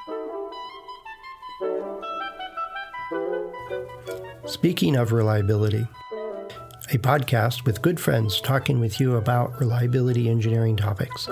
Speaking of reliability, a podcast with good friends talking with you about reliability engineering topics.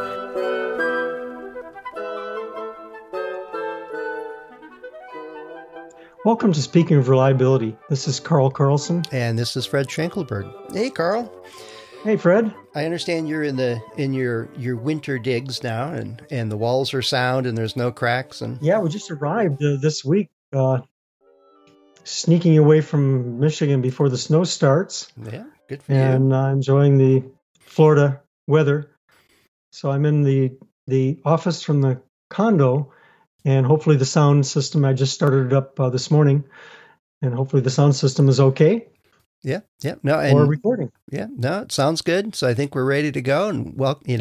Welcome to Speaking of Reliability. This is Carl Carlson. And this is Fred Schenkelberg. Hey, Carl. Hey, Fred. I understand you're in your winter digs now, and the walls are sound and there's no cracks. And yeah, we just arrived this week, sneaking away from Michigan before the snow starts. Yeah, good for you. And enjoying the Florida weather. So I'm in the office from the condo, and hopefully the sound system, I just started it up this morning, and hopefully the sound system is okay. Yeah. Or recording. Yeah, no, it sounds good. So I think we're ready to go. And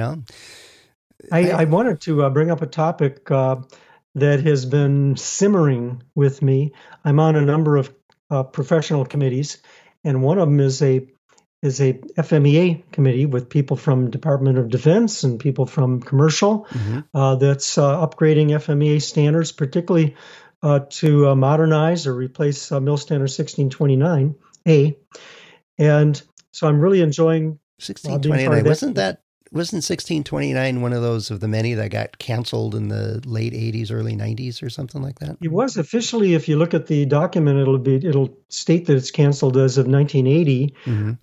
I wanted to bring up a topic that has been simmering with me. I'm on a number of professional committees, and one of them is a FMEA committee with people from Department of Defense and people from commercial that's upgrading FMEA standards, particularly to modernize or replace MIL Standard 1629A. And so I'm really enjoying 1629. Wasn't 1629 one of those of the many that got canceled in the late 80s, early 90s or something like that? It was officially, if you look at the document, it'll state that it's canceled as of 1980.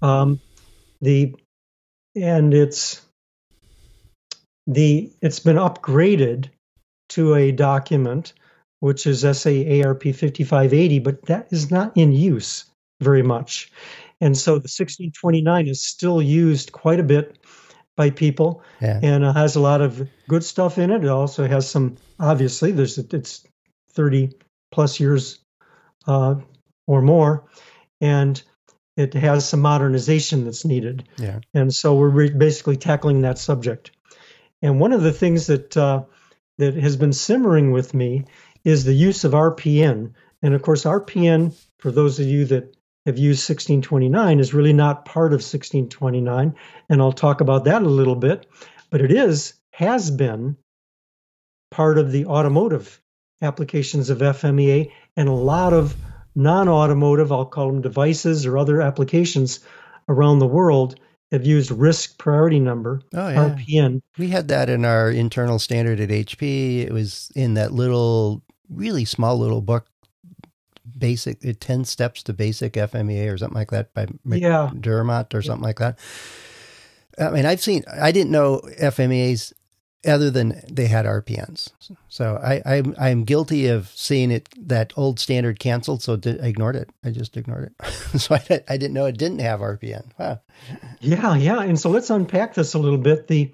It's been upgraded to a document which is SAARP 5580, but that is not in use very much. And so the 1629 is still used quite a bit by people, and has a lot of good stuff in it. It also has some, obviously, it's 30 plus years or more, and it has some modernization that's needed. Yeah. And so we're basically tackling that subject. And one of the things that has been simmering with me is the use of RPN. And of course, RPN, for those of you that have used 1629, is really not part of 1629, and I'll talk about that a little bit, but it has been part of the automotive applications of FMEA, and a lot of non-automotive, I'll call them devices or other applications around the world have used risk priority number, RPN. We had that in our internal standard at HP. It was in that really small little book, basic 10 steps to basic FMEA or something like that by McDermott or something like that. I mean, I didn't know FMEAs other than they had RPNs. So I'm guilty of seeing that old standard canceled. So I ignored it. I just ignored it. So I didn't know it didn't have RPN. Wow. Yeah. And so let's unpack this a little bit. The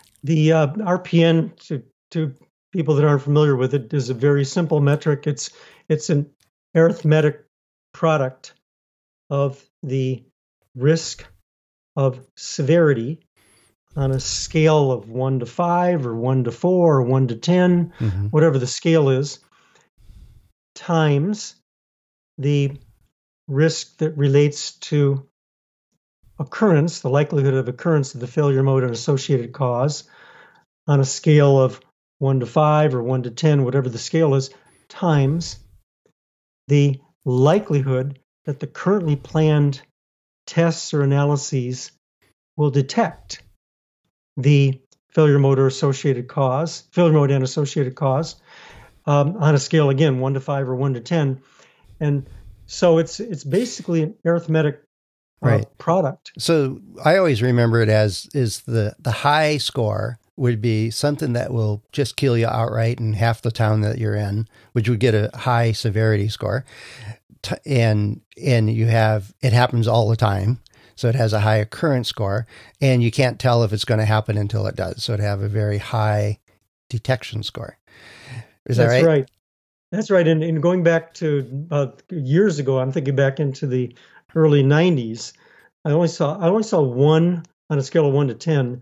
RPN, to people that aren't familiar with it, is a very simple metric. It's an arithmetic product of the risk of severity on a scale of 1 to 5 or 1 to 4 or 1 to 10, whatever the scale is, times the risk that relates to occurrence, the likelihood of occurrence of the failure mode and associated cause on a scale of 1 to 5 or 1 to 10, whatever the scale is, times the likelihood that the currently planned tests or analyses will detect the failure mode and associated cause on a scale, again, 1 to 5 or 1 to 10. And so it's basically an arithmetic product. So I always remember it as the high score would be something that will just kill you outright in half the town that you're in, which would get a high severity score. And it happens all the time. So it has a high occurrence score, and you can't tell if it's going to happen until it does. So it'd have a very high detection score. Is that right? That's right. That's right. And going back to years ago, I'm thinking back into the early 90s, I only saw one on a scale of 1 to 10,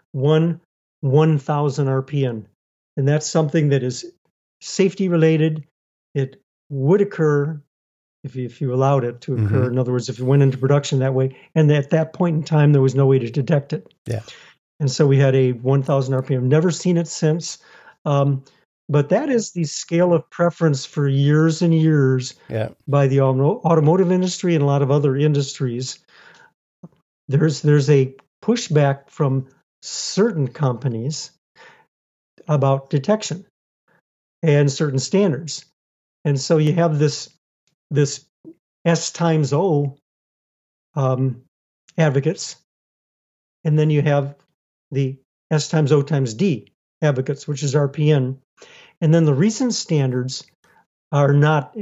1,000 RPN. And that's something that is safety related. It would occur if you allowed it to occur. In other words, if it went into production that way. And at that point in time, there was no way to detect it. Yeah. And so we had a 1,000 RPM. Never seen it since. But that is the scale of preference for years and years by the automotive industry and a lot of other industries. There's a pushback from certain companies about detection and certain standards. And so you have this S times O advocates, and then you have the S times O times D advocates, which is RPN. And then the recent standards are not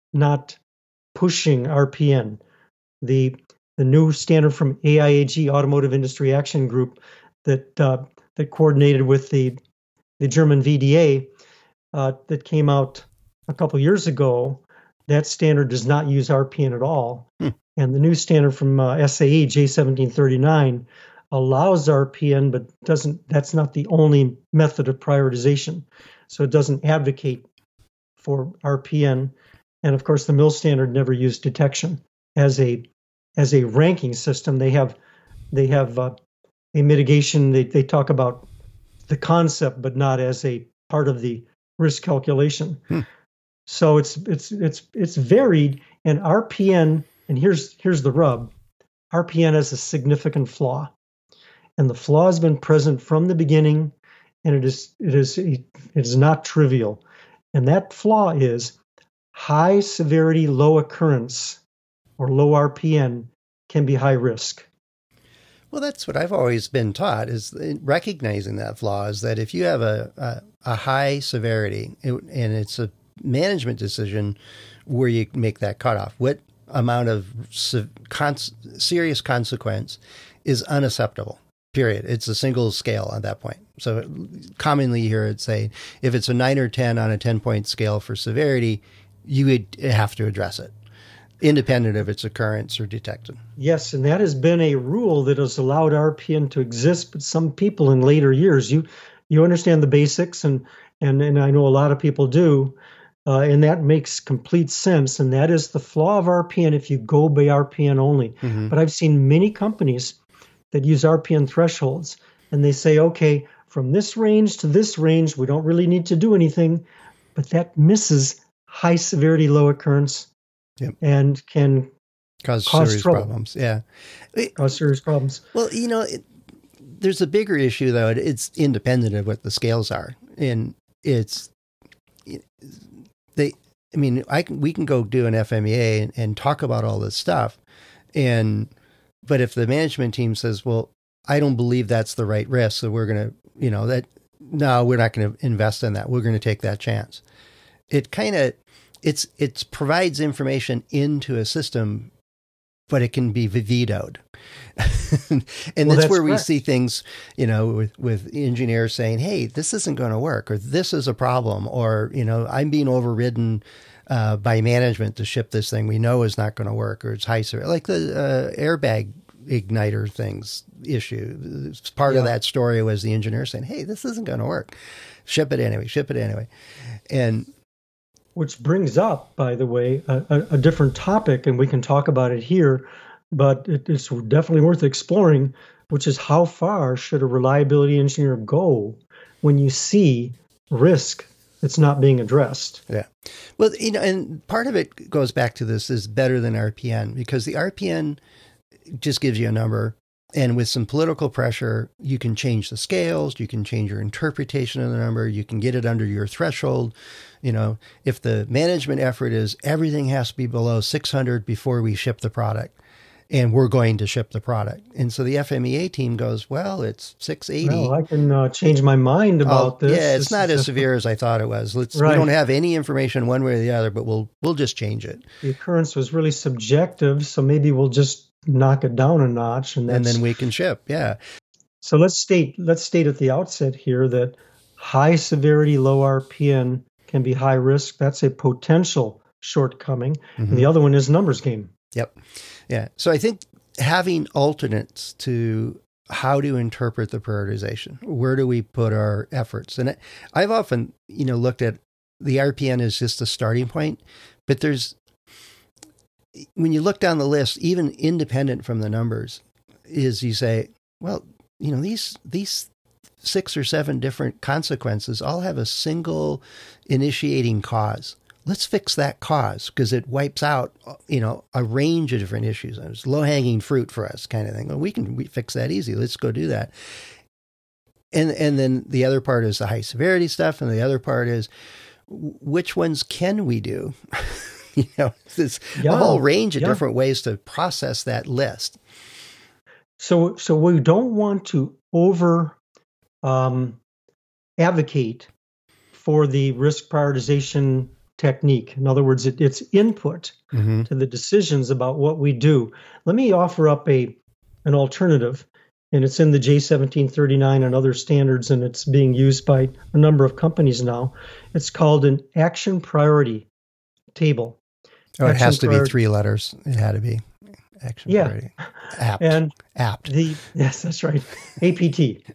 pushing RPN. The new standard from AIAG, Automotive Industry Action Group, that coordinated with the German VDA, that came out a couple years ago, that standard does not use RPN at all. And the new standard from SAE, J1739, allows RPN, but that's not the only method of prioritization. So it doesn't advocate for RPN. And of course, the MIL standard never used detection as a ranking system. They have a mitigation. They talk about the concept, but not as a part of the risk calculation. So it's varied, and RPN. And here's the rub: RPN has a significant flaw, and the flaw has been present from the beginning, and it is not trivial. And that flaw is high severity, low occurrence, or low RPN can be high risk. Well, that's what I've always been taught, is recognizing that flaw, is that if you have a high severity, and it's a management decision where you make that cutoff, what amount of serious consequence is unacceptable, period. It's a single scale at that point. So commonly you hear it say, if it's a 9 or 10 on a 10-point scale for severity, you would have to address it, independent of its occurrence or detection. Yes, and that has been a rule that has allowed RPN to exist, but some people in later years, you understand the basics, and I know a lot of people do, and that makes complete sense, and that is the flaw of RPN if you go by RPN only. But I've seen many companies that use RPN thresholds, and they say, okay, from this range to this range, we don't really need to do anything, but that misses high severity, low occurrence, and can cause serious problems. Yeah. Cause serious problems. Well, there's a bigger issue, though. It's independent of what the scales are. And we can go do an FMEA and talk about all this stuff. But if the management team says, well, I don't believe that's the right risk, so we're going to, we're not going to invest in that. We're going to take that chance. It provides information into a system, but it can be vetoed. And that's where we see things, with engineers saying, hey, this isn't going to work, or this is a problem, or, I'm being overridden by management to ship this thing we know is not going to work, or it's high severity, like the airbag igniter things issue. Part of that story was the engineer saying, hey, this isn't going to work. Ship it anyway. And which brings up, by the way, a different topic, and we can talk about it here, but it's definitely worth exploring, which is how far should a reliability engineer go when you see risk that's not being addressed? Yeah. Well, and part of it goes back to this is better than RPN, because the RPN just gives you a number. And with some political pressure, you can change the scales, you can change your interpretation of the number, you can get it under your threshold. If the management effort is everything has to be below 600 before we ship the product, and we're going to ship the product. And so the FMEA team goes, well, it's 680. Well, I can change my mind about this. Yeah, it's not as severe as I thought it was. We don't have any information one way or the other, but we'll just change it. The occurrence was really subjective, so maybe we'll just knock it down a notch, and then we can ship. Yeah. So let's state at the outset here that high severity, low RPN can be high risk. That's a potential shortcoming. And the other one is numbers game. Yep. Yeah. So I think having alternates to how to interpret the prioritization, where do we put our efforts? And I've often, looked at the RPN as just a starting point, but when you look down the list, even independent from the numbers, is you say, well, these 6 or 7 different consequences all have a single initiating cause. Let's fix that cause because it wipes out, a range of different issues. It's low-hanging fruit for us kind of thing. Well, we fix that easy. Let's go do that. And then the other part is the high severity stuff. And the other part is which ones can we do? There's a whole range of different ways to process that list. So we don't want to advocate for the risk prioritization technique. In other words, it's input to the decisions about what we do. Let me offer up an alternative, and it's in the J1739 and other standards, and it's being used by a number of companies now. It's called an action priority table. Oh, it has to be 3 letters. It had to be action priority. Apt. Yes, that's right. APT.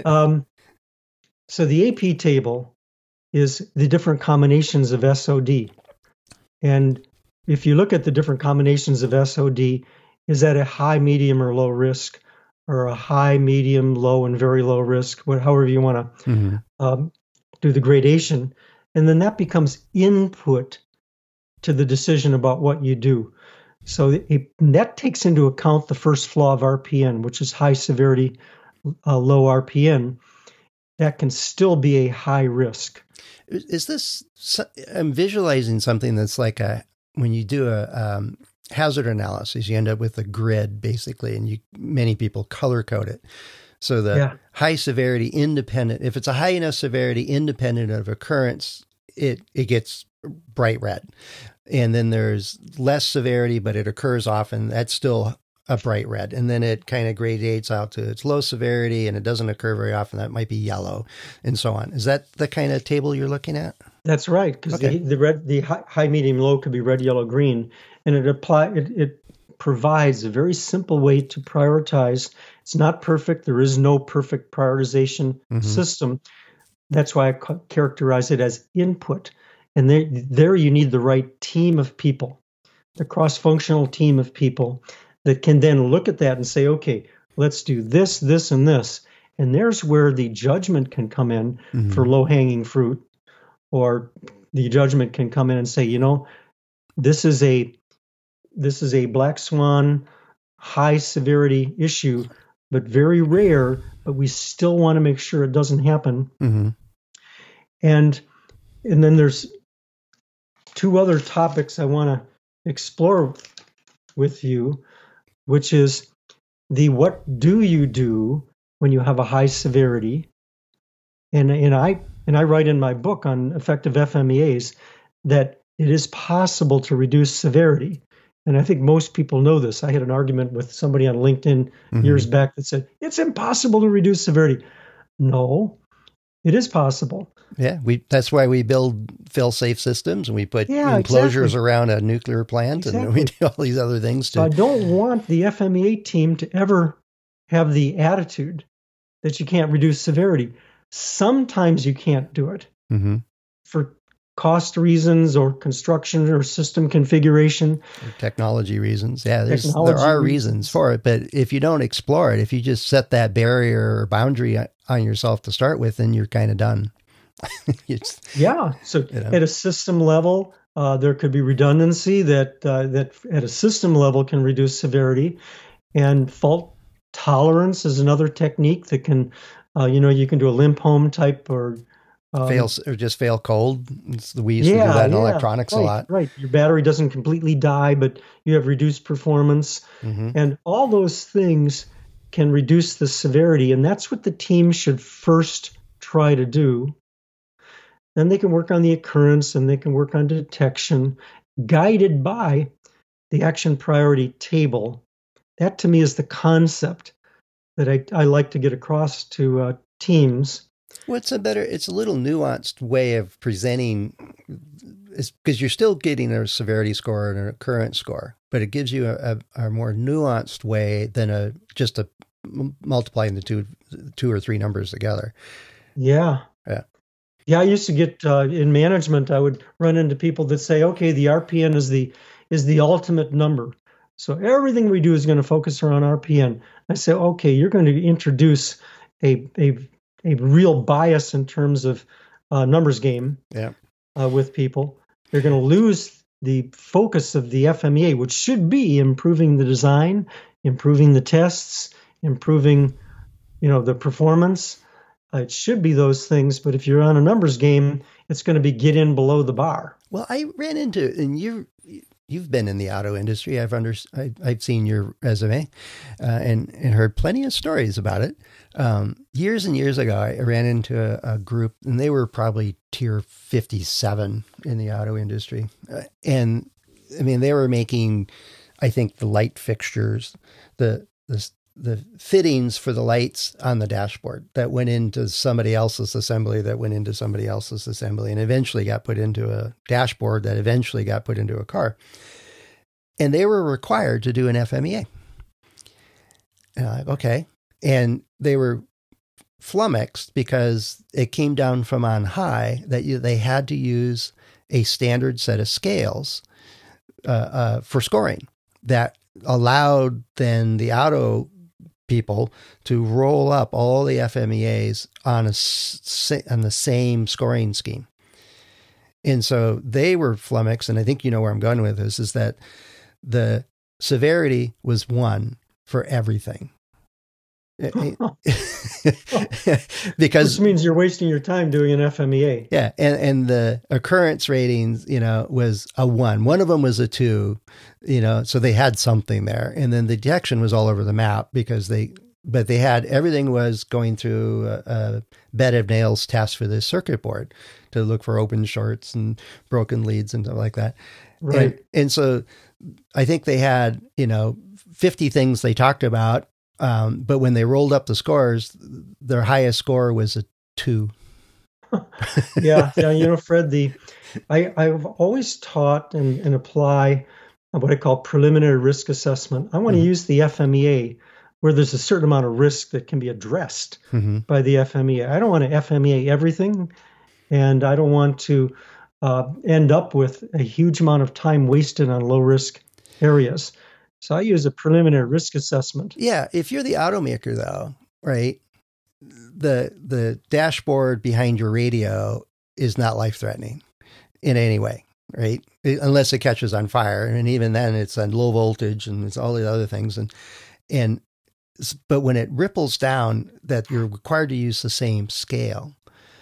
So the AP table is the different combinations of SOD. And if you look at the different combinations of SOD, is that a high, medium, or low risk, or a high, medium, low, and very low risk, however you want to do the gradation. And then that becomes input to the decision about what you do. So that takes into account the first flaw of RPN, which is high severity, low RPN. That can still be a high risk. Is this, I'm visualizing something that's like when you do a hazard analysis, you end up with a grid basically, and many people color code it. So the high severity independent, if it's a high enough severity independent of occurrence, it gets bright red. And then there's less severity, but it occurs often. That's still a bright red. And then it kind of gradates out to its low severity and it doesn't occur very often. That might be yellow and so on. Is that the kind of table you're looking at? That's right. Because the high, medium, low could be red, yellow, green. And it provides a very simple way to prioritize. It's not perfect. There is no perfect prioritization system. That's why I characterize it as input. And there you need the right team of people, the cross-functional team of people that can then look at that and say, okay, let's do this, this, and this. And there's where the judgment can come in for low-hanging fruit, or the judgment can come in and say, this is a black swan, high severity issue, but very rare, but we still want to make sure it doesn't happen. And then there's 2 other topics I want to explore with you, which is what do you do when you have a high severity? And I write in my book on effective FMEAs that it is possible to reduce severity. And I think most people know this. I had an argument with somebody on LinkedIn years back that said, it's impossible to reduce severity. No, it is possible. Yeah, that's why we build fail-safe systems and we put enclosures around a nuclear plant and we do all these other things. So I don't want the FMEA team to ever have the attitude that you can't reduce severity. Sometimes you can't do it for cost reasons or construction or system configuration. Or technology reasons. Yeah, there are reasons for it. But if you don't explore it, if you just set that barrier or boundary on yourself to start with, then you're kind of done. So at a system level, there could be redundancy that at a system level can reduce severity, and fault tolerance is another technique that can, you can do a limp home type or just fail cold. We used to do that in electronics a lot. Right, your battery doesn't completely die, but you have reduced performance, and all those things can reduce the severity, and that's what the team should first try to do. Then they can work on the occurrence and they can work on detection, guided by the action priority table. That to me is the concept that I like to get across to teams. Well, it's a little nuanced way of presenting, because you're still getting a severity score and an occurrence score, but it gives you a more nuanced way than just multiplying the two or three numbers together. Yeah. I used to get in management, I would run into people that say, okay, the RPN is the ultimate number. So everything we do is going to focus around RPN. I say, okay, you're going to introduce a a real bias in terms of numbers game with people. They're going to lose the focus of the FMEA, which should be improving the design, improving the tests, improving, the performance. It should be those things, but if you're on a numbers game, it's going to be get in below the bar. Well, I ran into, and you've been in the auto industry. I've seen your resume and heard plenty of stories about it. Years and years ago, I ran into a group, and they were probably tier 57 in the auto industry. And I mean, they were making, I think, the light fixtures, the fittings for the lights on the dashboard that went into somebody else's assembly, and eventually got put into a dashboard that eventually got put into a car. And they were required to do an FMEA. Okay. And they were flummoxed because it came down from on high that they had to use a standard set of scales for scoring that allowed then the auto people to roll up all the FMEAs on the same scoring scheme. And so they were flummoxed, and I think you know where I'm going with this, is that the severity was 1 for everything. Because which means you're wasting your time doing an FMEA. Yeah, and the occurrence ratings, was a 1. One of them was a 2, so they had something there. And then the detection was all over the map because they had everything was going through a bed of nails test for this circuit board to look for open shorts and broken leads and stuff like that. Right. And so I think they had, 50 things they talked about. But when they rolled up the scores, their highest score was a 2. Yeah. Fred, I've always taught and apply what I call preliminary risk assessment. I want to use the FMEA where there's a certain amount of risk that can be addressed by the FMEA. I don't want to FMEA everything, and I don't want to end up with a huge amount of time wasted on low risk areas. So I use a preliminary risk assessment. Yeah. If you're the automaker, though, right, the dashboard behind your radio is not life-threatening in any way, right? Unless it catches on fire. And even then it's on low voltage and it's all the other things. But when it ripples down, that you're required to use the same scale.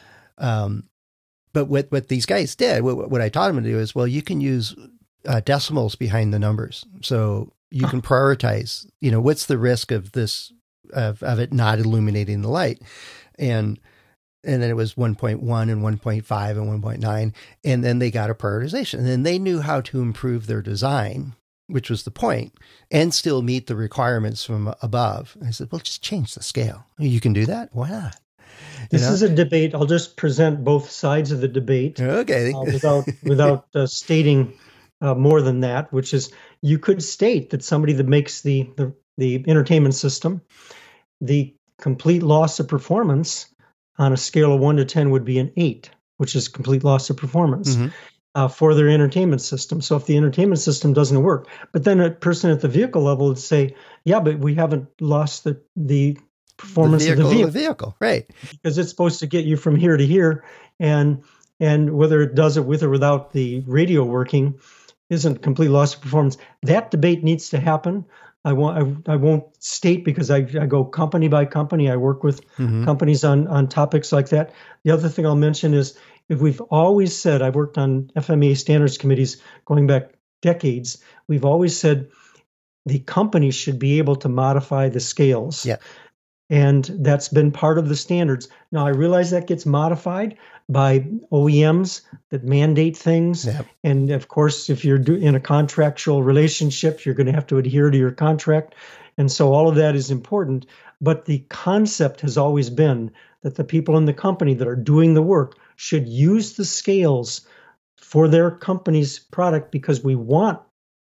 But what these guys did, what I taught them to do is, well, you can use decimals behind the numbers. So you can prioritize, what's the risk of this, of it not illuminating the light. And then it was 1.1 and 1.5 and 1.9. And then they got a prioritization, and then they knew how to improve their design, which was the point, and still meet the requirements from above. And I said, well, just change the scale. You can do that. Why not? This is a debate. I'll just present both sides of the debate. Okay. Without stating more than that, which is, you could state that somebody that makes the entertainment system, the complete loss of performance on a scale of 1 to 10 would be an 8, which is complete loss of performance for their entertainment system. So if the entertainment system doesn't work, but then a person at the vehicle level would say, yeah, but we haven't lost the performance of the vehicle. Right. Because it's supposed to get you from here to here. And whether it does it with or without the radio working isn't complete loss of performance. That debate needs to happen. I won't state because I go company by company. I work with companies on topics like that. The other thing I'll mention is, if we've always said, I've worked on FMEA standards committees going back decades, we've always said the company should be able to modify the scales. Yeah. And that's been part of the standards. Now, I realize that gets modified by OEMs that mandate things. Yep. And of course, if you're in a contractual relationship, you're going to have to adhere to your contract. And so all of that is important. But the concept has always been that the people in the company that are doing the work should use the scales for their company's product, because we want,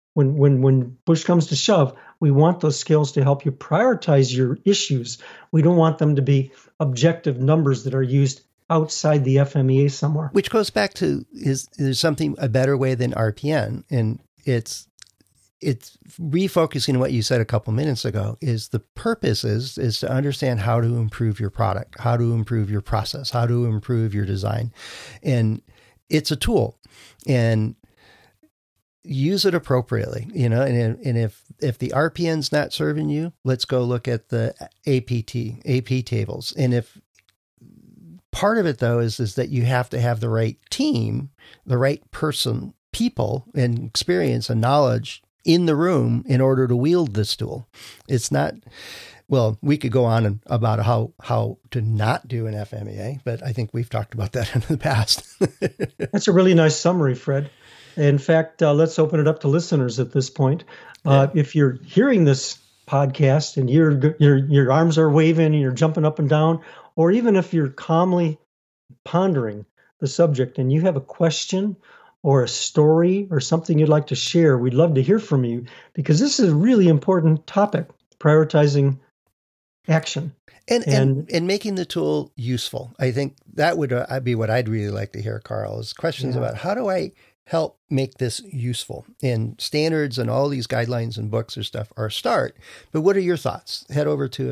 when push comes to shove, we want those scales to help you prioritize your issues. We don't want them to be objective numbers that are used outside the FMEA somewhere. Which goes back to, there's a better way than RPN, and it's it's refocusing what you said a couple minutes ago is the purpose is to understand how to improve your product, how to improve your process, how to improve your design. And it's a tool, and use it appropriately, and if the RPN's not serving you, let's go look at the AP tables. And if part of it though is that you have to have the right team, the right people and experience and knowledge in the room in order to wield this tool. It's not, well, we could go on about how to not do an FMEA, but I think we've talked about that in the past. That's a really nice summary, Fred. In fact, let's open it up to listeners at this point. If you're hearing this podcast and your arms are waving and you're jumping up and down, or even if you're calmly pondering the subject and you have a question or a story or something you'd like to share, we'd love to hear from you, because this is a really important topic, prioritizing action. And making the tool useful. I think that would be what I'd really like to hear, Carl, is questions about how do I help make this useful? And standards and all these guidelines and books or stuff are a start. But what are your thoughts? Head over to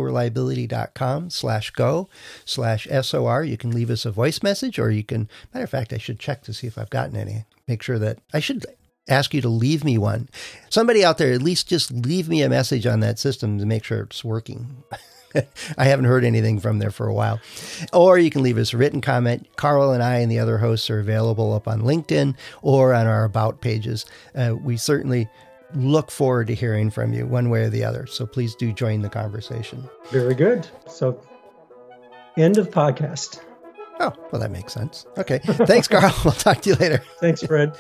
accendoreliability.com/go/SOR. You can leave us a voice message, or you can, matter of fact, I should check to see if I've gotten any. Make sure that I should ask you to leave me one. Somebody out there, at least just leave me a message on that system to make sure it's working. I haven't heard anything from there for a while. Or you can leave us a written comment. Carl and I and the other hosts are available up on LinkedIn or on our About pages. We certainly look forward to hearing from you one way or the other. So please do join the conversation. Very good. So, end of podcast. Oh, well, that makes sense. Okay. Thanks, Carl. We'll talk to you later. Thanks, Fred.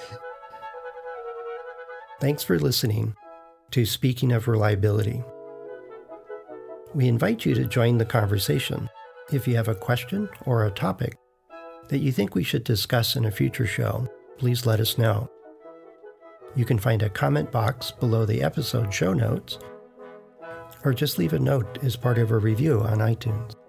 Thanks for listening to Speaking of Reliability. We invite you to join the conversation. If you have a question or a topic that you think we should discuss in a future show, please let us know. You can find a comment box below the episode show notes, or just leave a note as part of a review on iTunes.